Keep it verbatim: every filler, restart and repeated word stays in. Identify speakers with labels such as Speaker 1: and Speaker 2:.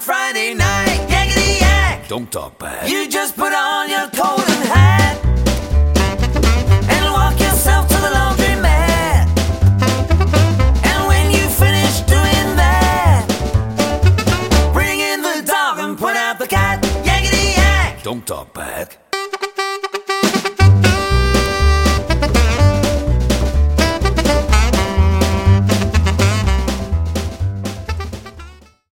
Speaker 1: hot Friday night. Yakety yak.
Speaker 2: Don't talk back.
Speaker 1: You just put on your coat and hat and walk yourself to the laundry mat. And when you finish doing that, bring in the dog and put out the cat. Yakety yak.
Speaker 2: Don't talk back.